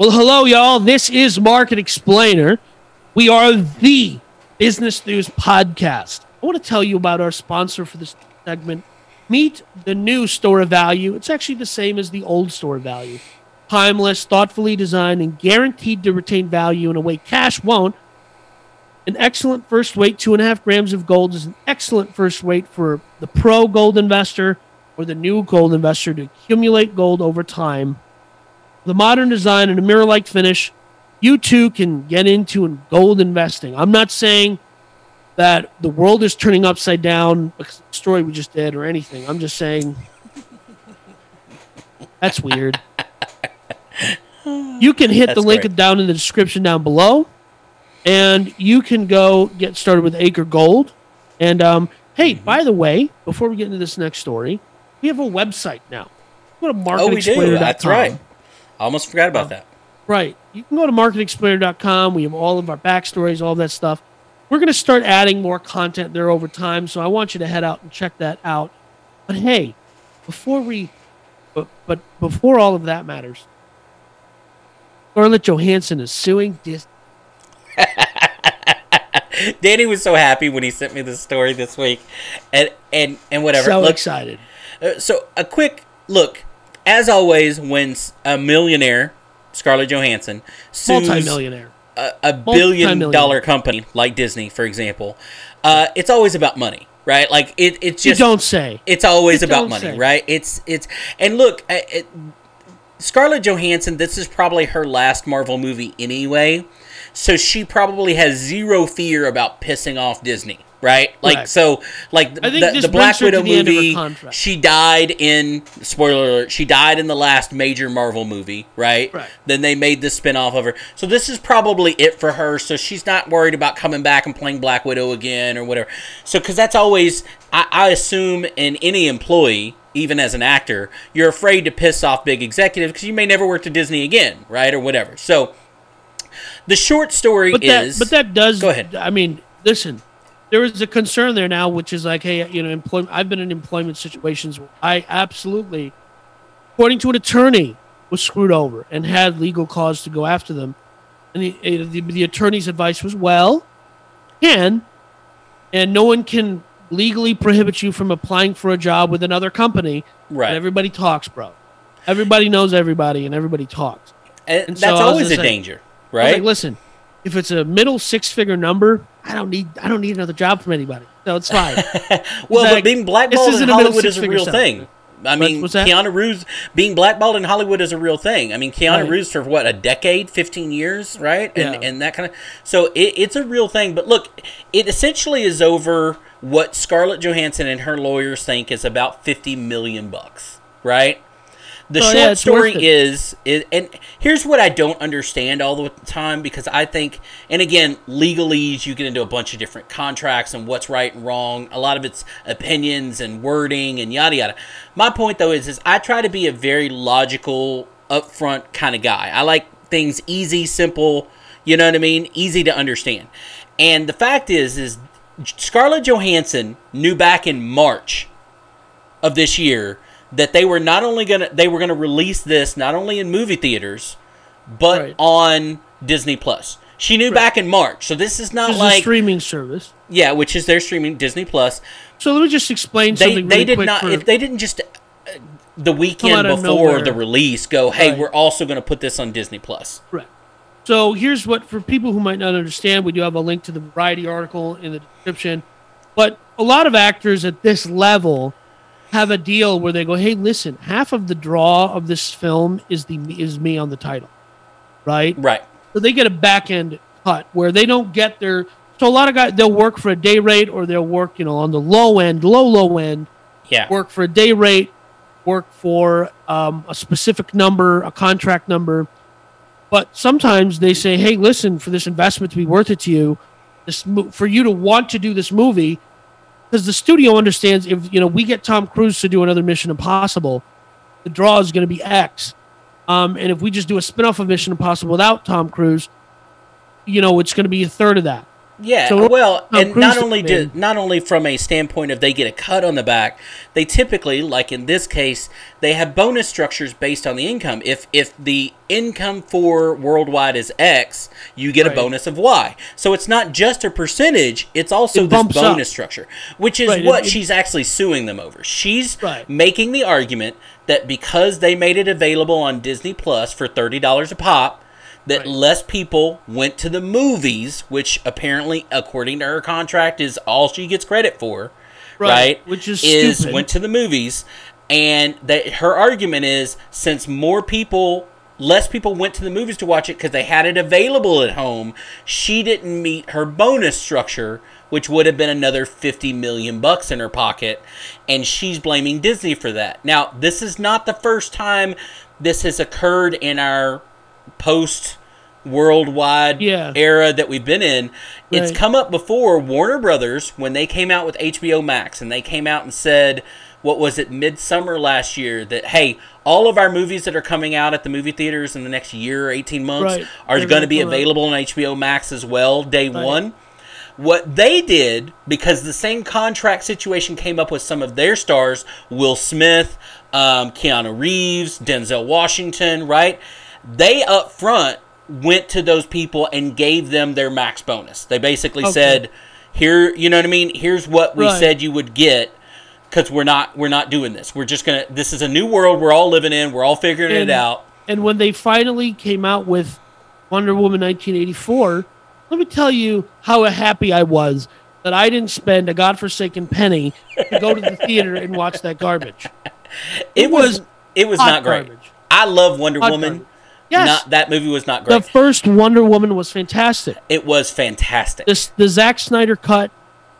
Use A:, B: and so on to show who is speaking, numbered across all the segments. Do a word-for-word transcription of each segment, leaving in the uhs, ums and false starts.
A: Well, hello, y'all. This is Market Explainer. We are the Business News Podcast. I want to tell you about our sponsor for this segment. Meet the new Store of Value. It's actually the same as the old Store of Value. Timeless, thoughtfully designed, and guaranteed to retain value in a way cash won't. An excellent first weight, two and a half grams of gold is an excellent first weight for the pro gold investor or the new gold investor to accumulate gold over time. The modern design and a mirror-like finish, you too can get into gold investing. I'm not saying that the world is turning upside down because of the story we just did or anything. I'm just saying that's weird. You can hit
B: That's
A: the link
B: great.
A: down in the description down below, and you can go get started with Acre Gold. And um, hey,
B: Mm-hmm.
A: by the way, before we get into this next story, we have a website now. Go to market
B: Oh, we
A: explainer dot com.
B: do. That's right. I almost forgot about that.
A: Right. You can go to market explainer dot com. We have all of our backstories, all that stuff. We're going to start adding more content there over time, so I want you to head out and check that out. But hey, before we, but, but before all of that matters, Scarlett Johansson is suing Disney.
B: Danny was so happy when he sent me this story this week, and and and whatever.
A: So
B: Look,
A: excited.
B: uh, so a quick look. As always, when s- a millionaire, Scarlett Johansson, sues
A: Multi-millionaire.
B: a, a billion
A: Multi-millionaire.
B: dollar company like Disney, for example, uh, it's always about money, right? Like it, it's
A: You
B: just
A: don't say.
B: It's always
A: You
B: about
A: don't
B: money,
A: say.
B: right? It's it's and look, uh, it, Scarlett Johansson. This is probably her last Marvel movie anyway, so she probably has zero fear about pissing off Disney, right? Like
A: Correct.
B: so, like
A: I think
B: the,
A: this
B: the Black
A: brings her to
B: Widow
A: the end of her
B: movie.
A: contract.
B: She died in spoiler alert. She died in the last major Marvel movie, right?
A: Right.
B: Then they made the spinoff of her. So this is probably it for her. So she's not worried about coming back and playing Black Widow again or whatever. So because that's always, I, I assume, in any employee, even as an actor, you're afraid to piss off big executives because you may never work to Disney again, right, or whatever. So the short story
A: But that,
B: is,
A: but that does.
B: Go ahead.
A: I mean, listen. There is a concern there now, which is like, hey, you know, employment. I've been in employment situations where I absolutely, according to an attorney, was screwed over and had legal cause to go after them. And the eh, the, the attorney's advice was, well, can, and no one can legally prohibit you from applying for a job with another company.
B: Right.
A: And everybody talks, bro. Everybody knows everybody, and everybody talks.
B: and
A: and
B: that's
A: so I was
B: always a
A: gonna say-
B: danger,
A: I was
B: right?
A: like, listen, if it's a middle six-figure number, I don't need I don't need another job from anybody. So it's fine.
B: Well,
A: Like,
B: but being
A: this
B: blackballed in
A: isn't a middle
B: Hollywood is a
A: six-figure
B: real
A: salary.
B: thing. I mean,
A: what's that?
B: Keanu Reeves being blackballed in Hollywood is a real thing. I mean, Keanu
A: Right.
B: Reeves for what, a decade, fifteen years, right? And
A: Yeah.
B: and that kind of so it, it's a real thing. But look, it essentially is over what Scarlett Johansson and her lawyers think is about fifty million bucks, right? The
A: Oh,
B: short
A: yeah, it's
B: story
A: worth it.
B: is, is, and here's what I don't understand all the time because I think, and again, legalese, you get into a bunch of different contracts and what's right and wrong. A lot of it's opinions and wording and yada yada. My point though is, is I try to be a very logical, upfront kind of guy. I like things easy, simple. You know what I mean? Easy to understand. And the fact is, is Scarlett Johansson knew back in March of this year that they were not only gonna they were gonna release this not only in movie theaters, but
A: Right.
B: on Disney Plus. She knew back in March, so this is not
A: This is
B: like
A: a streaming service.
B: yeah, which is their streaming Disney Plus.
A: So let me just explain
B: They
A: something
B: they
A: really
B: did
A: quick.
B: not
A: for,
B: if they didn't just uh, the weekend
A: out of
B: before
A: nowhere.
B: the release go, hey,
A: Right.
B: we're also gonna put this on Disney Plus.
A: Correct. So here's what, for people who might not understand, we do have a link to the Variety article in the description. But a lot of actors at this level have a deal where they go, hey, listen, half of the draw of this film is the is me on the title, right?
B: Right.
A: So they get a back end cut where they don't get their. So a lot of guys, they'll work for a day rate or they'll work, you know, on the low end, low low end,
B: Yeah.
A: work for a day rate, work for um, a specific number, a contract number. But sometimes they say, hey, listen, for this investment to be worth it to you, this mo- for you to want to do this movie, because the studio understands if, you know, we get Tom Cruise to do another Mission Impossible, the draw is going to be X. Um, and if we just do a spinoff of Mission Impossible without Tom Cruise, you know, it's going to be a third of that.
B: Yeah,
A: So,
B: well,
A: Tom
B: and not
A: Cruise
B: only
A: came in.
B: do not only from a standpoint of they get a cut on the back, they typically, like in this case, they have bonus structures based on the income. If if the income for worldwide is X, you get
A: Right.
B: a bonus of Y. So it's not just a percentage; it's also
A: It
B: this
A: bumps
B: bonus
A: up.
B: structure, which is
A: Right, it-
B: what
A: it-
B: she's actually suing them over. She's
A: Right.
B: making the argument that because they made it available on Disney Plus for thirty dollars a pop, that
A: Right.
B: less people went to the movies, which apparently, according to her contract, is all she gets credit for,
A: Right,
B: right?
A: which is stupid.
B: went to the movies, and that her argument is since more people, less people went to the movies to watch it because they had it available at home, she didn't meet her bonus structure, which would have been another fifty million bucks in her pocket, and she's blaming Disney for that. Now, this is not the first time this has occurred in our post worldwide
A: Yeah.
B: era that we've been in. It's
A: Right.
B: come up before. Warner Brothers, when they came out with H B O Max, and they came out and said, what was it, midsummer last year, that hey, all of our movies that are coming out at the movie theaters in the next year or eighteen months
A: Right.
B: are
A: They're
B: going to
A: gonna
B: be
A: come out.
B: available on H B O Max as well, day
A: Right.
B: one. What they did, because the same contract situation came up with some of their stars, Will Smith, um, Keanu Reeves, Denzel Washington, right? They up front went to those people and gave them their max bonus. They basically
A: Okay.
B: said, "Here, you know what I mean? Here's what we
A: Right.
B: said you would get, because we're not we're not doing this. We're just gonna. This is a new world we're all living in. We're all figuring
A: And-
B: it out."
A: And when they finally came out with Wonder Woman nineteen eighty-four, let me tell you how happy I was that I didn't spend a godforsaken penny to go to the theater and watch that garbage.
B: It, was, it was
A: hot
B: not great.
A: garbage.
B: I love Wonder
A: Hot
B: Woman.
A: garbage. Yes,
B: Not, that movie was not
A: the
B: great.
A: first Wonder Woman was fantastic.
B: It was fantastic.
A: This the Zack Snyder cut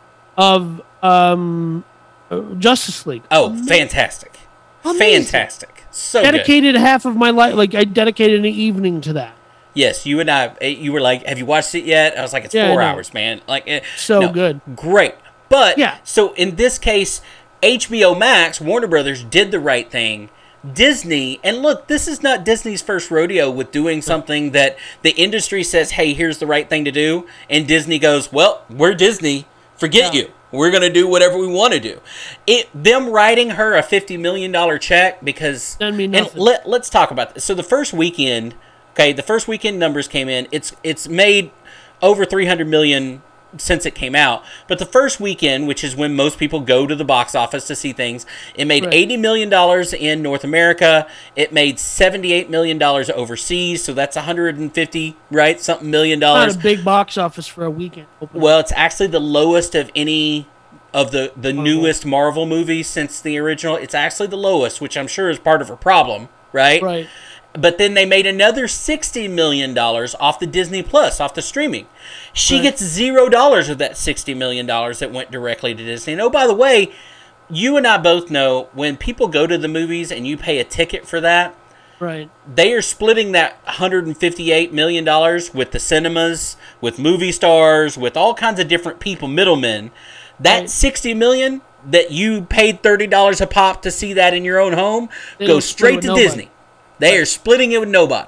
A: of um, uh, Justice League.
B: Oh, fantastic.
A: Amazing.
B: Fantastic. So good.
A: Dedicated half of my life, like I dedicated an evening to that.
B: Yes, you and I, eh, you were like, have you watched it yet? I was like, it's
A: Yeah, I
B: four
A: know.
B: hours, man. Like, eh,
A: So
B: no,
A: good.
B: Great. But,
A: Yeah.
B: so in this case, H B O Max, Warner Brothers, did the right thing. Disney, and look, this is not Disney's first rodeo with doing something that the industry says, hey, here's the right thing to do. And Disney goes, well, we're Disney. Forget
A: Yeah.
B: you. We're going to do whatever we want to do. It Them writing her a fifty million dollars check because...
A: Doesn't mean
B: and
A: nothing.
B: let, let's talk about this. So the first weekend... Okay, the first weekend numbers came in. It's it's made over three hundred million since it came out. But the first weekend, which is when most people go to the box office to see things, it made
A: Right.
B: eighty million dollars in North America. It made seventy-eight million dollars overseas, so that's one hundred fifty, right? Something million
A: Not
B: dollars.
A: a big box office for a weekend. Opening.
B: Well, it's actually the lowest of any of the, the
A: Marvel.
B: newest Marvel movies since the original. It's actually the lowest, which I'm sure is part of her problem, right?
A: Right.
B: But then they made another sixty million dollars off the Disney Plus, off the streaming. She
A: Right.
B: gets zero dollars of that sixty million dollars that went directly to Disney. And oh, by the way, you and I both know when people go to the movies and you pay a ticket for that,
A: Right.
B: they are splitting that one hundred fifty-eight million dollars with the cinemas, with movie stars, with all kinds of different people, middlemen. That
A: Right.
B: sixty million dollars that you paid thirty dollars a pop to see that in your own home
A: They don't
B: goes
A: split
B: straight
A: with
B: to
A: nobody.
B: Disney. They are splitting it with nobody.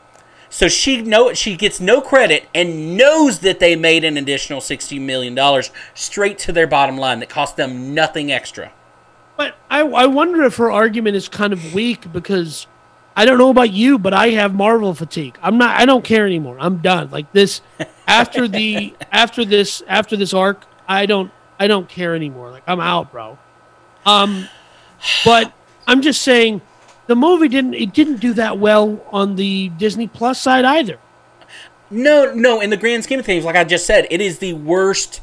B: So she know she gets no credit and knows that they made an additional sixty million dollars straight to their bottom line that cost them nothing extra.
A: But I, I wonder if her argument is kind of weak because I don't know about you, but I have Marvel fatigue. I'm not. I don't care anymore. I'm done. Like this after the after this after this arc, I don't I don't care anymore. Like I'm out, bro. Um, but I'm just saying the movie didn't it didn't do that well on the Disney Plus side either.
B: No, no, in the grand scheme of things, like I just said, it is the worst,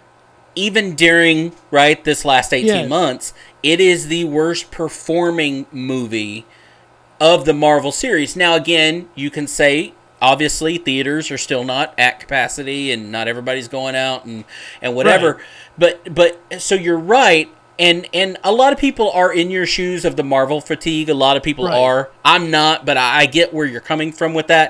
B: even during, right, this last eighteen
A: Yes.
B: months, it is the worst performing movie of the Marvel series. Now, again, you can say, obviously, theaters are still not at capacity and not everybody's going out and, and whatever.
A: Right.
B: But, but, so you're right. And and a lot of people are in your shoes of the Marvel fatigue. A lot of people
A: Right.
B: are. I'm not, but I, I get where you're coming from with that.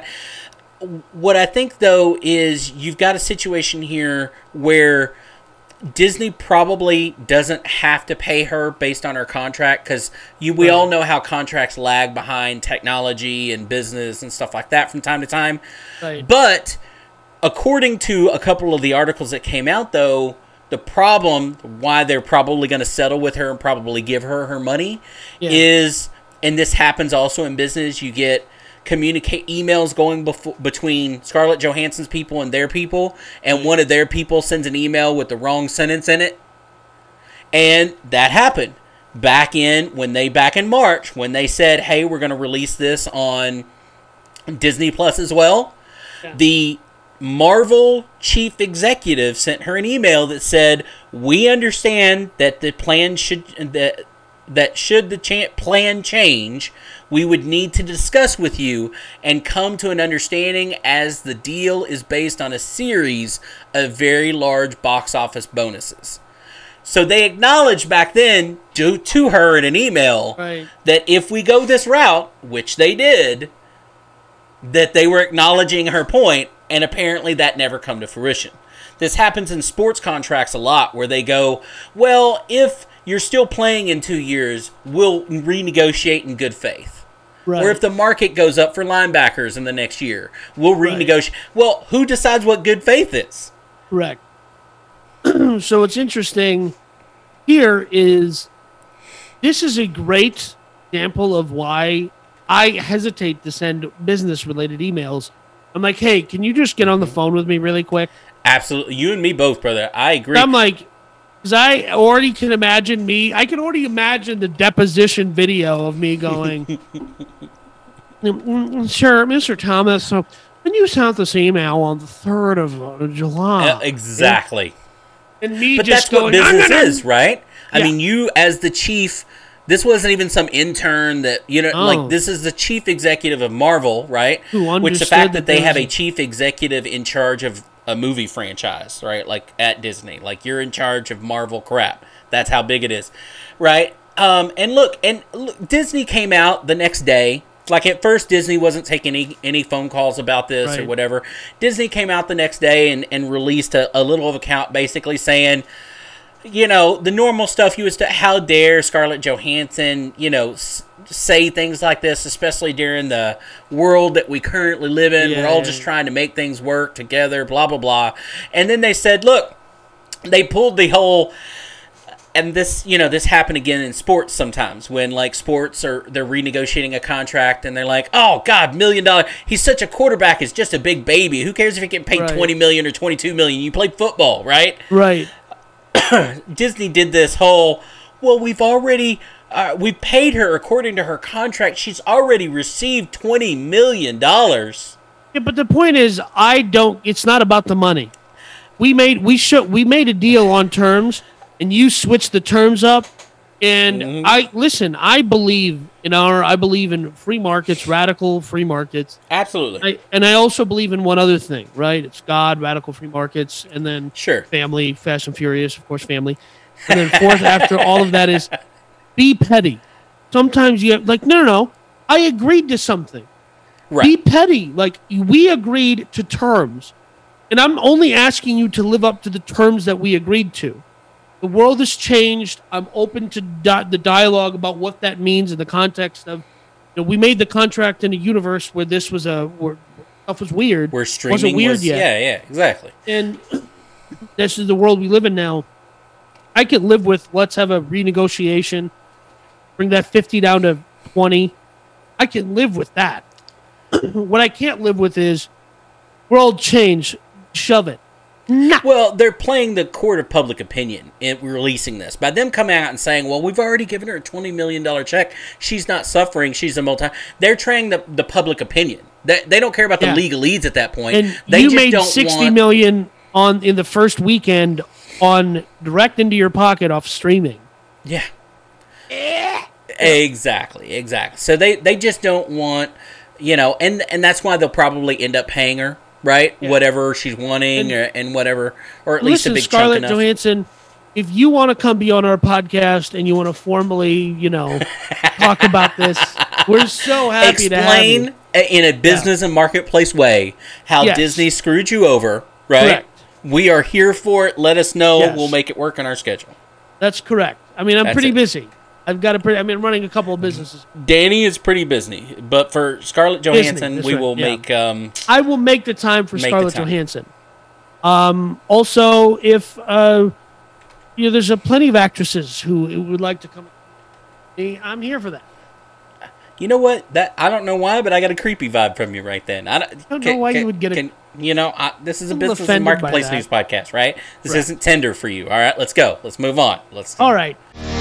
B: What I think, though, is you've got a situation here where Disney probably doesn't have to pay her based on her contract because you we
A: Right.
B: all know how contracts lag behind technology and business and stuff like that from time to time.
A: Right.
B: But according to a couple of the articles that came out, though, the problem, why they're probably going to settle with her and probably give her her money, yeah. is, and this happens also in business, you get communicate emails going before, between Scarlett Johansson's people and their people, and one of their people sends an email with the wrong sentence in it. And that happened back in, when they, back in March, when they said, hey, we're going to release this on Disney Plus as well. Yeah. The Marvel chief executive sent her an email that said, we understand that the plan should, that that should the cha- plan change, we would need to discuss with you and come to an understanding, as the deal is based on a series of very large box office bonuses. So they acknowledged back then to, to her in an email, right, that if we go this route, which they did, that they were acknowledging her point, and apparently that never come to fruition. This happens in sports contracts a lot, where they go, well, if you're still playing in two years, we'll renegotiate in good faith. Right. Or if the market goes up for linebackers in the next year, we'll renegotiate. Right. Well, who decides what good faith is?
A: Correct. So what's interesting here is, this is a great example of why I hesitate to send business-related emails. I'm like, hey, can you just get on the phone with me really quick?
B: Absolutely. You and me both, brother. I agree.
A: I'm like, because I already can imagine me, I can already imagine the deposition video of me going, sure, Mister Thomas, so when you sent this email on the third of uh, July.
B: Uh, exactly.
A: And, and me
B: but
A: just
B: that's
A: going,
B: what business
A: nah, nah, nah.
B: is, right? I
A: yeah.
B: mean, you as the chief, this wasn't even some intern that, you know,
A: oh.
B: like, this is the chief executive of Marvel, right?
A: Who
B: Which the fact that, that they have
A: a...
B: a chief executive in charge of a movie franchise, right? Like at Disney, like you're in charge of Marvel crap. That's how big it is, right? Um, and look, and look, Disney came out the next day. Like at first, Disney wasn't taking any, any phone calls about this right. or whatever. Disney came out the next day and, and released a, a little of a count, basically saying, you know, the normal stuff. You was to, how dare Scarlett Johansson, you know, s- say things like this, especially during the world that we currently live in. Yeah. We're all just trying to make things work together, blah, blah, blah. And then they said, look, they pulled the whole, and this, you know, this happened again in sports sometimes when, like, sports are, they're renegotiating a contract and they're like, oh, God, million dollar. He's such a quarterback. He's just a big baby. Who cares if he get paid right. twenty million dollars or twenty-two million dollars? You play football, right?
A: Right.
B: Disney did this whole, well, we've already, uh, we paid her according to her contract. She's already received twenty million dollars.
A: Yeah, but the point is, I don't, it's not about the money. We made, we should, we made a deal on terms, and you switched the terms up. And mm-hmm. I, listen, I believe in our, I believe in free markets, radical free markets.
B: Absolutely.
A: I, and I also believe in one other thing, right? It's God, radical free markets, and then
B: sure.
A: family, Fast and Furious, of course, family. And then fourth after all of that is be petty. Sometimes you have, like, no, no, no. I agreed to something. Right. Be petty. Like, we agreed to terms. And I'm only asking you to live up to the terms that we agreed to. The world has changed. I'm open to di- the dialogue about what that means in the context of, you know, we made the contract in a universe where this was a, where stuff was weird.
B: Where streaming
A: wasn't weird
B: was,
A: yet.
B: Yeah, yeah, exactly.
A: And this is the world we live in now. I could live with, let's have a renegotiation, bring that fifty down to twenty. I can live with that. What I can't live with is world change, shove it. Nah.
B: Well, they're playing the court of public opinion in releasing this. By them coming out and saying, well, we've already given her a twenty million dollars check. She's not suffering. She's a multi... They're trying the, the public opinion. They, they don't care about the yeah. legalese at that point.
A: And
B: they
A: you
B: just
A: made
B: don't
A: sixty
B: want...
A: million dollars on in the first weekend on direct into your pocket off streaming.
B: Yeah. Exactly, exactly. So they, they just don't want, you know, and, and that's why they'll probably end up paying her. Right, yeah. Whatever she's wanting, and, or, and whatever, or at least
A: listen,
B: a big
A: Scarlett
B: chunk enough.
A: Johansson, if you want to come be on our podcast and you want to formally, you know, talk about this, we're so happy
B: Explain
A: to have you.
B: in a business yeah. and marketplace way how
A: yes.
B: Disney screwed you over. Right,
A: correct.
B: We are here for it. Let us know.
A: Yes.
B: We'll make it work on our schedule.
A: That's correct. I mean, I'm
B: That's
A: pretty
B: it.
A: busy. I've got a pretty. I mean, running a couple of businesses.
B: Danny is pretty busy, but for Scarlett Johansson,
A: that's
B: we
A: right,
B: will
A: yeah.
B: make. Um,
A: I will make the time for
B: Make the
A: Scarlett
B: time.
A: Johansson. Um, also, if uh, you know, there's a plenty of actresses who who would like to come. I'm here for that.
B: you know what? That I don't know why, but I got a creepy vibe from you right then. I don't,
A: I don't know why you would get a-
B: can- You know, I, this is a
A: I'm
B: business and
A: offended by
B: marketplace
A: that.
B: news podcast, right? This
A: Right.
B: isn't Tinder for you. All right, let's go. Let's move on. Let's.
A: All right.